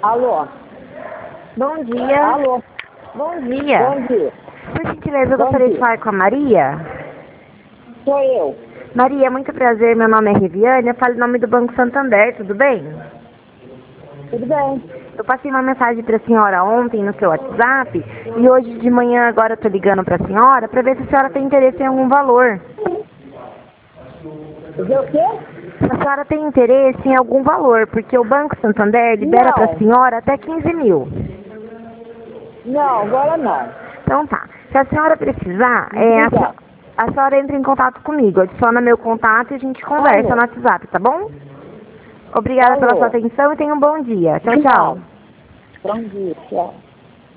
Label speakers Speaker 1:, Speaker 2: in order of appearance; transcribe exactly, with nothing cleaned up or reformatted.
Speaker 1: Alô?
Speaker 2: Bom dia.
Speaker 1: Alô?
Speaker 2: Bom dia.
Speaker 1: Bom dia.
Speaker 2: Por gentileza, eu
Speaker 1: Bom
Speaker 2: gostaria
Speaker 1: dia.
Speaker 2: de falar com a Maria.
Speaker 1: Sou eu.
Speaker 2: Maria, muito prazer. Meu nome é Riviane. Eu falo em nome do Banco Santander, tudo bem?
Speaker 1: Tudo bem?
Speaker 2: Eu passei uma mensagem para a senhora ontem no seu WhatsApp e hoje de manhã agora eu tô ligando para a senhora para ver se a senhora tem interesse em algum valor.
Speaker 1: Fazer o quê?
Speaker 2: Se a senhora tem interesse em algum valor, porque o Banco Santander libera para a
Speaker 1: Não.
Speaker 2: senhora até quinze mil.
Speaker 1: Não, agora não.
Speaker 2: Então tá. Se a senhora precisar, é, a,
Speaker 1: Obrigada.
Speaker 2: a senhora entra em contato comigo. Adiciona meu contato e a gente conversa
Speaker 1: Alô?
Speaker 2: no WhatsApp, tá bom? Obrigada pela sua
Speaker 1: Alô?
Speaker 2: atenção e tenha um bom dia. Tchau, tchau.
Speaker 1: Bom dia, tchau.